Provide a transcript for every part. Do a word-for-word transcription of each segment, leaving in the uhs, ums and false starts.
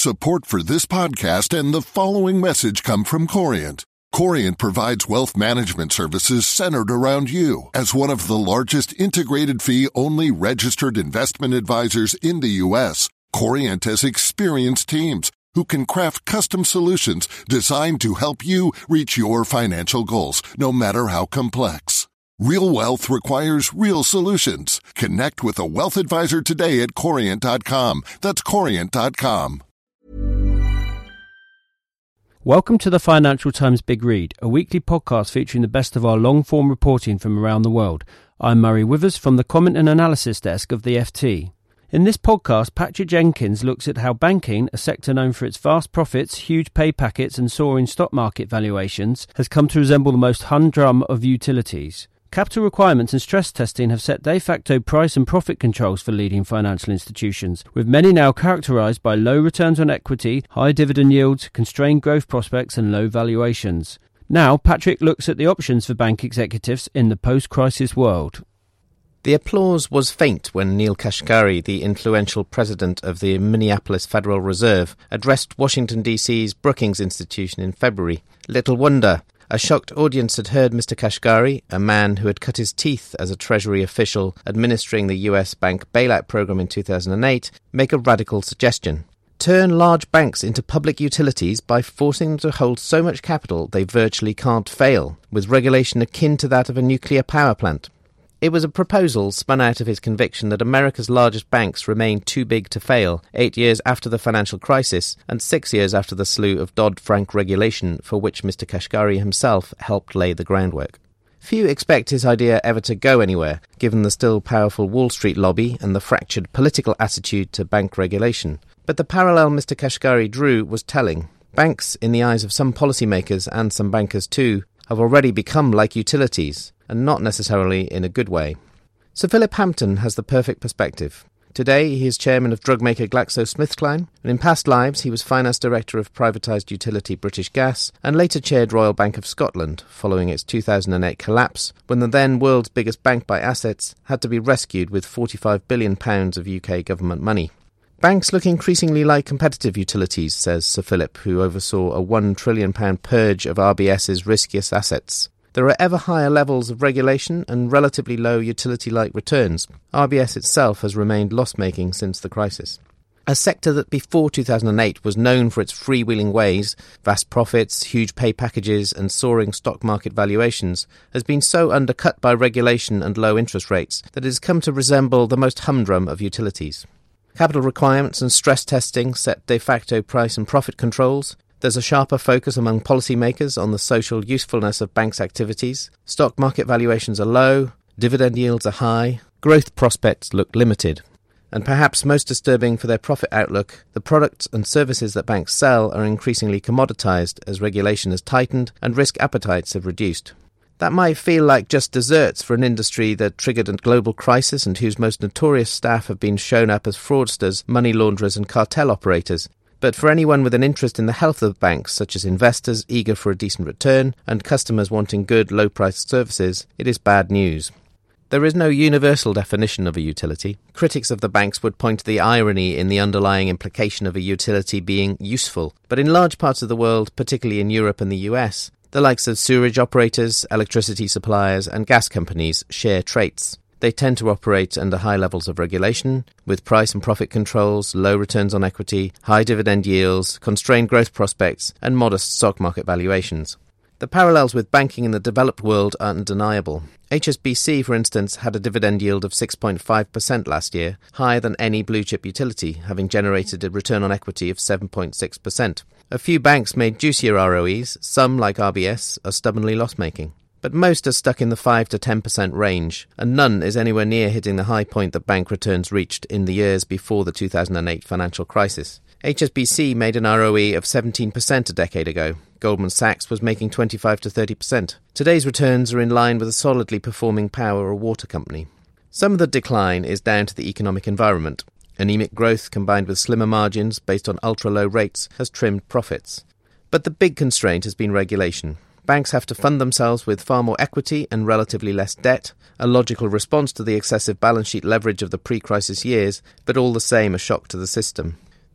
Support for this podcast and the following message come from Corient. Corient provides wealth management services centered around you. As one of the largest integrated fee-only registered investment advisors in the U S, Corient has experienced teams who can craft custom solutions designed to help you reach your financial goals, no matter how complex. Real wealth requires real solutions. Connect with a wealth advisor today at corient dot com. That's corient dot com. Welcome to the Financial Times Big Read, a weekly podcast featuring the best of our long-form reporting from around the world. I'm Murray Withers from the Comment and Analysis Desk of the F T. In this podcast, Patrick Jenkins looks at how banking, a sector known for its vast profits, huge pay packets and soaring stock market valuations, has come to resemble the most humdrum of utilities. Capital requirements and stress testing have set de facto price and profit controls for leading financial institutions, with many now characterised by low returns on equity, high dividend yields, constrained growth prospects and low valuations. Now, Patrick looks at the options for bank executives in the post-crisis world. The applause was faint when Neel Kashkari, the influential president of the Minneapolis Federal Reserve, addressed Washington D C's Brookings Institution in February. Little wonder. A shocked audience had heard Mister Kashkari, a man who had cut his teeth as a Treasury official administering the U S bank bailout program in two thousand eight, make a radical suggestion. Turn large banks into public utilities by forcing them to hold so much capital they virtually can't fail, with regulation akin to that of a nuclear power plant. It was a proposal spun out of his conviction that America's largest banks remain too big to fail, eight years after the financial crisis and six years after the slew of Dodd-Frank regulation for which Mister Kashkari himself helped lay the groundwork. Few expect his idea ever to go anywhere, given the still powerful Wall Street lobby and the fractured political attitude to bank regulation. But the parallel Mister Kashkari drew was telling. Banks, in the eyes of some policymakers and some bankers too, have already become like utilities, and not necessarily in a good way. Sir Philip Hampton has the perfect perspective. Today he is chairman of drug maker GlaxoSmithKline, and in past lives he was finance director of privatised utility British Gas, and later chaired Royal Bank of Scotland, following its two thousand eight collapse, when the then world's biggest bank by assets had to be rescued with forty-five billion pounds of U K government money. Banks look increasingly like competitive utilities, says Sir Philip, who oversaw a one trillion pounds purge of R B S's riskiest assets. There are ever higher levels of regulation and relatively low utility-like returns. R B S itself has remained loss-making since the crisis. A sector that before two thousand eight was known for its freewheeling ways, vast profits, huge pay packages and soaring stock market valuations, has been so undercut by regulation and low interest rates that it has come to resemble the most humdrum of utilities. Capital requirements and stress testing set de facto price and profit controls. There's a sharper focus among policymakers on the social usefulness of banks' activities. Stock market valuations are low, dividend yields are high, growth prospects look limited. And perhaps most disturbing for their profit outlook, the products and services that banks sell are increasingly commoditized as regulation has tightened and risk appetites have reduced. That might feel like just desserts for an industry that triggered a global crisis and whose most notorious staff have been shown up as fraudsters, money launderers and cartel operators. But for anyone with an interest in the health of banks, such as investors eager for a decent return and customers wanting good, low-priced services, it is bad news. There is no universal definition of a utility. Critics of the banks would point to the irony in the underlying implication of a utility being useful. But in large parts of the world, particularly in Europe and the U S, the likes of sewerage operators, electricity suppliers and gas companies share traits. They tend to operate under high levels of regulation, with price and profit controls, low returns on equity, high dividend yields, constrained growth prospects, and modest stock market valuations. The parallels with banking in the developed world are undeniable. H S B C, for instance, had a dividend yield of six point five percent last year, higher than any blue-chip utility, having generated a return on equity of seven point six percent. A few banks made juicier R O Es, some, like R B S, are stubbornly loss-making. But most are stuck in the five to ten percent range, and none is anywhere near hitting the high point that bank returns reached in the years before the two thousand eight financial crisis. H S B C made an R O E of seventeen percent a decade ago. Goldman Sachs was making twenty-five to thirty percent. Today's returns are in line with a solidly performing power or water company. Some of the decline is down to the economic environment. Anemic growth combined with slimmer margins based on ultra-low rates has trimmed profits. But the big constraint has been regulation. Banks have to fund themselves with far more equity and relatively less debt, a logical response to the excessive balance sheet leverage of the pre-crisis years, but all the same a shock to the system.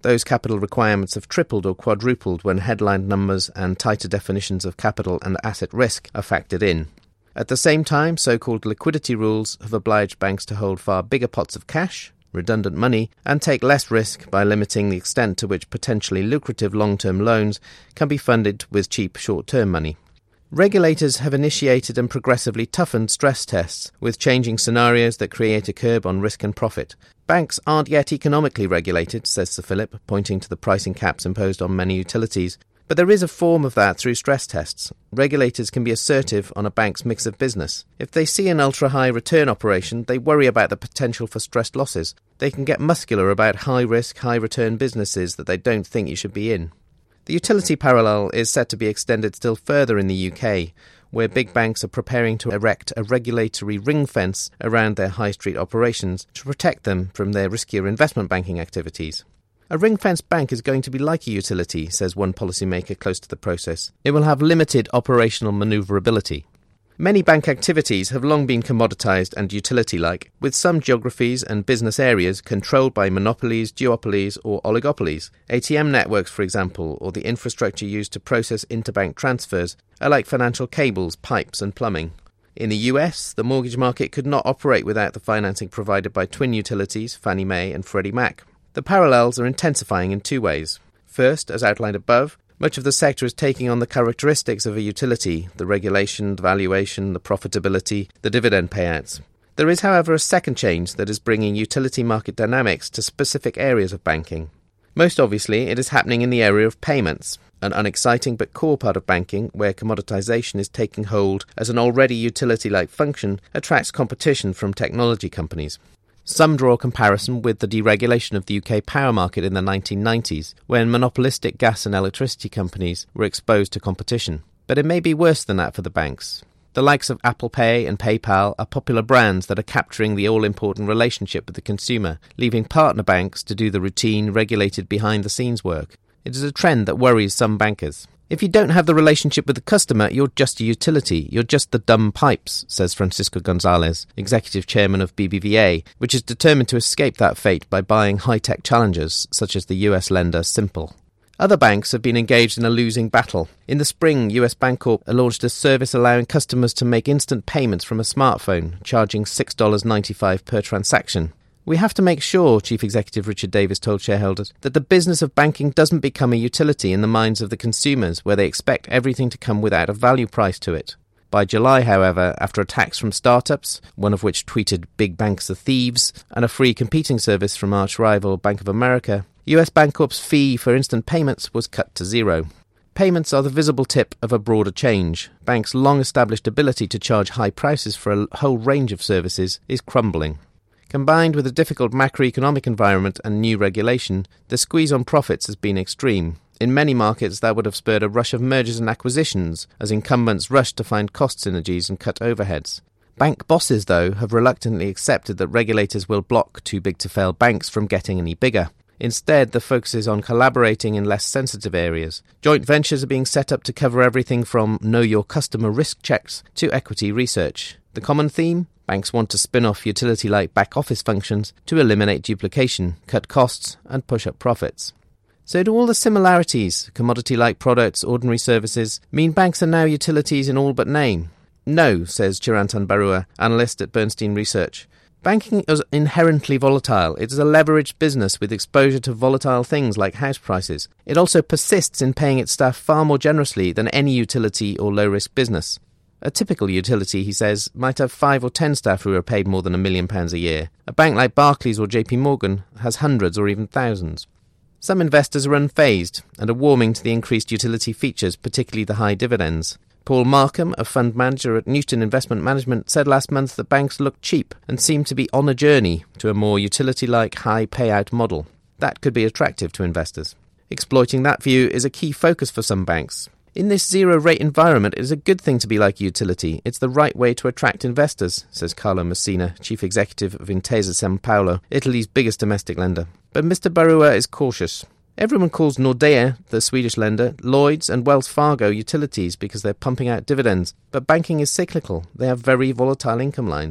Those capital requirements have tripled or quadrupled when headline numbers and tighter definitions of capital and asset risk are factored in. At the same time, so-called liquidity rules have obliged banks to hold far bigger pots of cash, redundant money, and take less risk by limiting the extent to which potentially lucrative long-term loans can be funded with cheap short-term money. Regulators have initiated and progressively toughened stress tests, with changing scenarios that create a curb on risk and profit. Banks aren't yet economically regulated, says Sir Philip, pointing to the pricing caps imposed on many utilities. But there is a form of that through stress tests. Regulators can be assertive on a bank's mix of business. If they see an ultra-high return operation, they worry about the potential for stressed losses. They can get muscular about high-risk, high-return businesses that they don't think you should be in. The utility parallel is set to be extended still further in the U K, where big banks are preparing to erect a regulatory ring fence around their high street operations to protect them from their riskier investment banking activities. A ring-fenced bank is going to be like a utility, says one policymaker close to the process. It will have limited operational manoeuvrability. Many bank activities have long been commoditised and utility-like, with some geographies and business areas controlled by monopolies, duopolies or oligopolies. A T M networks, for example, or the infrastructure used to process interbank transfers are like financial cables, pipes and plumbing. In the U S, the mortgage market could not operate without the financing provided by twin utilities, Fannie Mae and Freddie Mac. The parallels are intensifying in two ways. First, as outlined above, much of the sector is taking on the characteristics of a utility, the regulation, the valuation, the profitability, the dividend payouts. There is, however, a second change that is bringing utility market dynamics to specific areas of banking. Most obviously, it is happening in the area of payments, an unexciting but core part of banking where commoditization is taking hold as an already utility-like function attracts competition from technology companies. Some draw a comparison with the deregulation of the U K power market in the nineteen nineties, when monopolistic gas and electricity companies were exposed to competition. But it may be worse than that for the banks. The likes of Apple Pay and PayPal are popular brands that are capturing the all-important relationship with the consumer, leaving partner banks to do the routine, regulated behind-the-scenes work. It is a trend that worries some bankers. If you don't have the relationship with the customer, you're just a utility. You're just the dumb pipes, says Francisco Gonzalez, executive chairman of B B V A, which is determined to escape that fate by buying high-tech challengers, such as the U S lender Simple. Other banks have been engaged in a losing battle. In the spring, U S Bancorp launched a service allowing customers to make instant payments from a smartphone, charging six dollars and ninety-five cents per transaction. We have to make sure, Chief Executive Richard Davis told shareholders, that the business of banking doesn't become a utility in the minds of the consumers where they expect everything to come without a value price to it. By July, however, after attacks from startups, one of which tweeted "big banks are thieves," and a free competing service from arch-rival Bank of America, U S Bancorp's fee for instant payments was cut to zero. Payments are the visible tip of a broader change. Banks' long-established ability to charge high prices for a whole range of services is crumbling. Combined with a difficult macroeconomic environment and new regulation, the squeeze on profits has been extreme. In many markets, that would have spurred a rush of mergers and acquisitions, as incumbents rushed to find cost synergies and cut overheads. Bank bosses, though, have reluctantly accepted that regulators will block too-big-to-fail banks from getting any bigger. Instead, the focus is on collaborating in less sensitive areas. Joint ventures are being set up to cover everything from know-your-customer risk checks to equity research. The common theme? Banks want to spin off utility-like back-office functions to eliminate duplication, cut costs, and push up profits. So do all the similarities, commodity-like products, ordinary services, mean banks are now utilities in all but name? No, says Chirantan Barua, analyst at Bernstein Research. Banking is inherently volatile. It is a leveraged business with exposure to volatile things like house prices. It also persists in paying its staff far more generously than any utility or low-risk business. A typical utility, he says, might have five or ten staff who are paid more than a million pounds a year. A bank like Barclays or J P Morgan has hundreds or even thousands. Some investors are unfazed and are warming to the increased utility features, particularly the high dividends. Paul Markham, a fund manager at Newton Investment Management, said last month that banks look cheap and seem to be on a journey to a more utility-like high payout model. That could be attractive to investors. Exploiting that view is a key focus for some banks. In this zero-rate environment, it is a good thing to be like a utility. It's the right way to attract investors, says Carlo Messina, chief executive of Intesa Sanpaolo, Italy's biggest domestic lender. But Mister Barua is cautious. Everyone calls Nordea, the Swedish lender, Lloyds and Wells Fargo utilities because they're pumping out dividends. But banking is cyclical. They have very volatile income lines.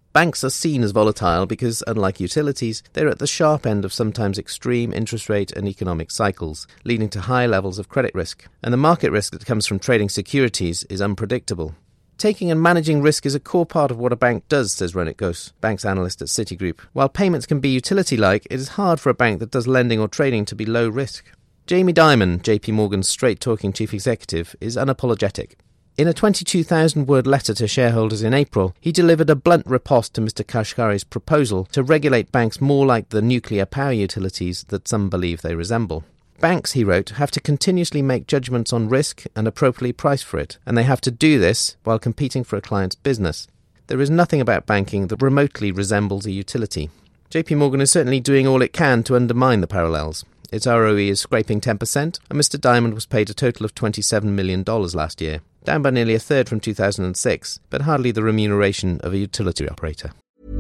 Banks are seen as volatile because, unlike utilities, they're at the sharp end of sometimes extreme interest rate and economic cycles, leading to high levels of credit risk. And the market risk that comes from trading securities is unpredictable. Taking and managing risk is a core part of what a bank does, says Ronit Ghose, banks analyst at Citigroup. While payments can be utility-like, it is hard for a bank that does lending or trading to be low risk. Jamie Dimon, J P Morgan's straight-talking chief executive, is unapologetic. In a twenty-two thousand word letter to shareholders in April, he delivered a blunt riposte to Mister Kashkari's proposal to regulate banks more like the nuclear power utilities that some believe they resemble. Banks, he wrote, have to continuously make judgments on risk and appropriately price for it, and they have to do this while competing for a client's business. There is nothing about banking that remotely resembles a utility. J P Morgan is certainly doing all it can to undermine the parallels. Its R O E is scraping ten percent, and Mister Diamond was paid a total of twenty-seven million dollars last year, down by nearly a third from two thousand six, but hardly the remuneration of a utility operator.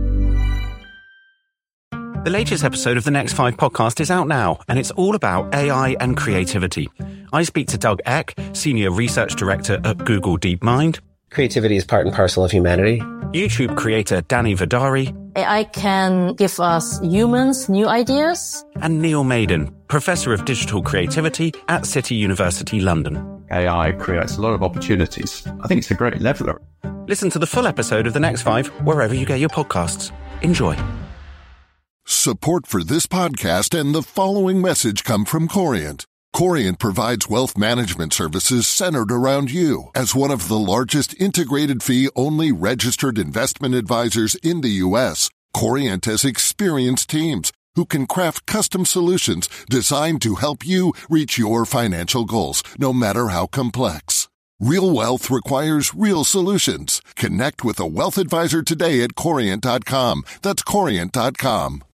The latest episode of the Next Five podcast is out now, and it's all about A I and creativity. I speak to Doug Eck, Senior Research Director at Google DeepMind. Creativity is part and parcel of humanity. YouTube creator Danny Vidari. A I can give us humans new ideas. And Neil Maiden, Professor of Digital Creativity at City University London. A I creates a lot of opportunities. I think it's a great leveler. Listen to the full episode of The Next Five wherever you get your podcasts. Enjoy. Support for this podcast and the following message come from Corient. Corient provides wealth management services centered around you. As one of the largest integrated fee-only registered investment advisors in the U S, Corient has experienced teams who can craft custom solutions designed to help you reach your financial goals, no matter how complex. Real wealth requires real solutions. Connect with a wealth advisor today at Corient dot com. That's Corient dot com.